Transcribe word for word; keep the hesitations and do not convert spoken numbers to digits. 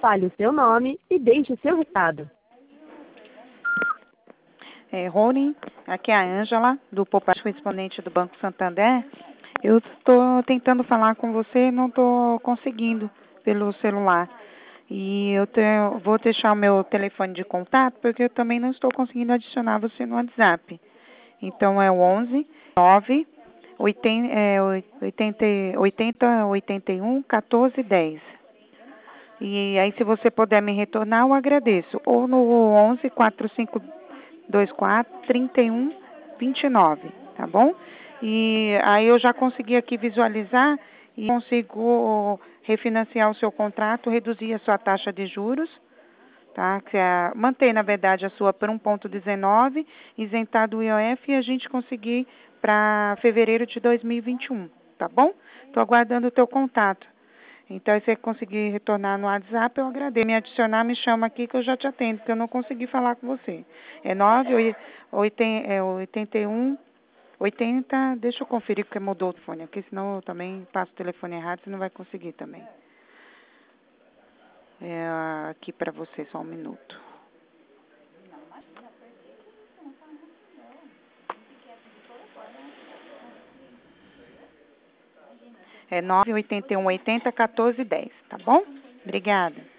Fale o seu nome e deixe o seu recado. É, Rony, aqui é a Ângela, do Poupar Correspondente do Banco Santander. Eu estou tentando falar com você, não estou conseguindo pelo celular. E eu tenho, vou deixar o meu telefone de contato, porque eu também não estou conseguindo adicionar você no WhatsApp. Então, é o onze, nove, oitenta, é, oitenta, oitenta, oitenta e um, quatorze, dez. E aí, se você puder me retornar, eu agradeço. Ou no onze, quatro cinco dois quatro, trinta e um, vinte e nove, tá bom? E aí eu já consegui aqui visualizar e consigo refinanciar o seu contrato, reduzir a sua taxa de juros, tá? Que é, manter, na verdade, a sua por um vírgula dezenove, isentar do I O F e a gente conseguir para fevereiro de dois mil e vinte e um, tá bom? Estou aguardando o teu contato. Então, se você conseguir retornar no WhatsApp, eu agradeço. Me adicionar, me chama aqui que eu já te atendo, porque eu não consegui falar com você. É nove, oitenta e um, oitenta, deixa eu conferir porque mudou o telefone aqui, senão eu também passo o telefone errado, você não vai conseguir também. É aqui para você, só um minuto. É nove, oitenta e um, oitenta, quatorze, dez, tá bom? Obrigada.